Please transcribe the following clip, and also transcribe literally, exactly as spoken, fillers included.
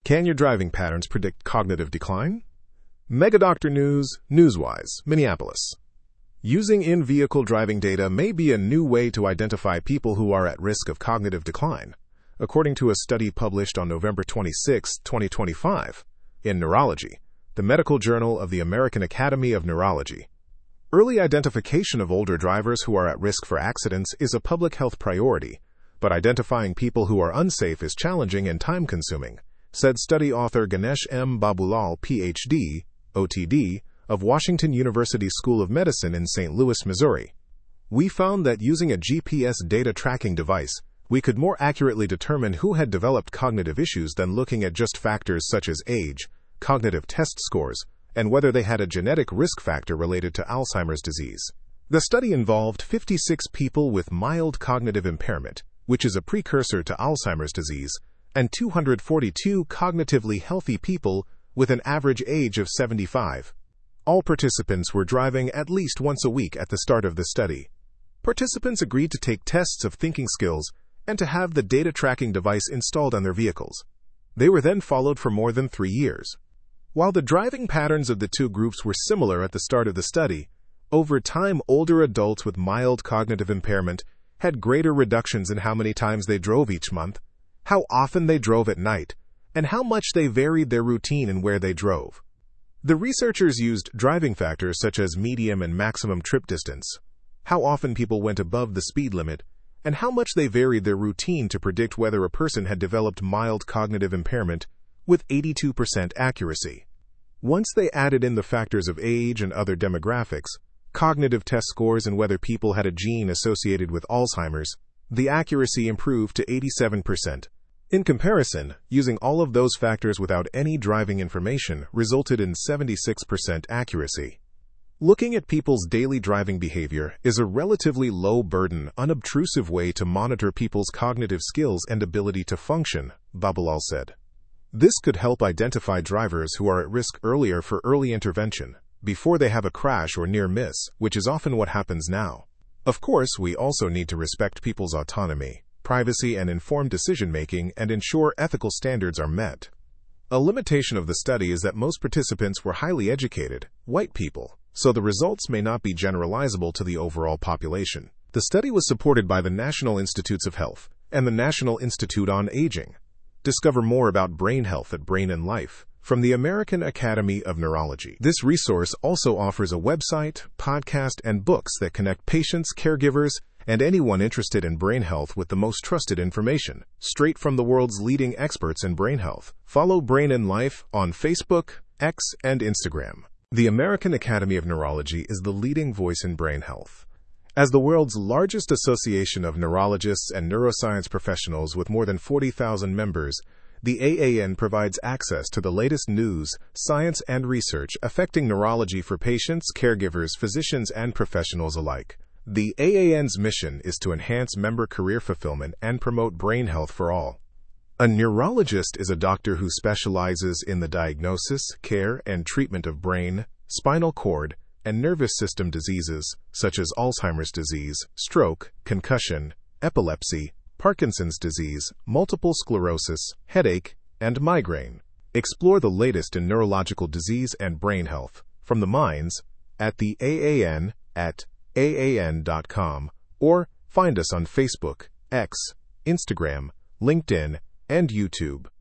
Can your driving patterns predict cognitive decline? Megadoctor News, Newswise, Minneapolis. Using in-vehicle driving data may be a new way to identify people who are at risk of cognitive decline, according to a study published on November twenty-sixth, twenty twenty-five, in Neurology, the medical journal of the American Academy of Neurology. Early identification of older drivers who are at risk for accidents is a public health priority, but identifying people who are unsafe is challenging and time-consuming, said study author Ganesh M. Babulal, P H D, O T D, of Washington University School of Medicine in Saint Louis, Missouri. We found that using a G P S data tracking device, we could more accurately determine who had developed cognitive issues than looking at just factors such as age, cognitive test scores, and whether they had a genetic risk factor related to Alzheimer's disease. The study involved fifty-six people with mild cognitive impairment, which is a precursor to Alzheimer's disease, and two hundred forty-two cognitively healthy people with an average age of seventy-five. All participants were driving at least once a week at the start of the study. Participants agreed to take tests of thinking skills and to have the data tracking device installed on their vehicles. They were then followed for more than three years. While the driving patterns of the two groups were similar at the start of the study, over time older adults with mild cognitive impairment had greater reductions in how many times they drove each month, how often they drove at night, and how much they varied their routine and where they drove. The researchers used driving factors such as medium and maximum trip distance, how often people went above the speed limit, and how much they varied their routine to predict whether a person had developed mild cognitive impairment with eighty-two percent accuracy. Once they added in the factors of age and other demographics, cognitive test scores, and whether people had a gene associated with Alzheimer's, the accuracy improved to eighty-seven percent. In comparison, using all of those factors without any driving information resulted in seventy-six percent accuracy. Looking at people's daily driving behavior is a relatively low-burden, unobtrusive way to monitor people's cognitive skills and ability to function, Babulal said. This could help identify drivers who are at risk earlier for early intervention, before they have a crash or near miss, which is often what happens now. Of course, we also need to respect people's autonomy, privacy, and informed decision-making and ensure ethical standards are met. A limitation of the study is that most participants were highly educated, white people, so the results may not be generalizable to the overall population. The study was supported by the National Institutes of Health and the National Institute on Aging. Discover more about brain health at Brain and Life from the American Academy of Neurology. This resource also offers a website, podcast, and books that connect patients, caregivers, and anyone interested in brain health with the most trusted information, straight from the world's leading experts in brain health. Follow Brain and Life on Facebook, X, and Instagram. The American Academy of Neurology is the leading voice in brain health. As the world's largest association of neurologists and neuroscience professionals with more than forty thousand members, the A A N provides access to the latest news, science, and research affecting neurology for patients, caregivers, physicians, and professionals alike. The A A N's mission is to enhance member career fulfillment and promote brain health for all. A neurologist is a doctor who specializes in the diagnosis, care, and treatment of brain, spinal cord, and nervous system diseases such as Alzheimer's disease, stroke, concussion, epilepsy, Parkinson's disease, multiple sclerosis, headache, and migraine. Explore the latest in neurological disease and brain health from the minds at the A A N at A A N dot com or find us on Facebook, X, Instagram, LinkedIn, and YouTube.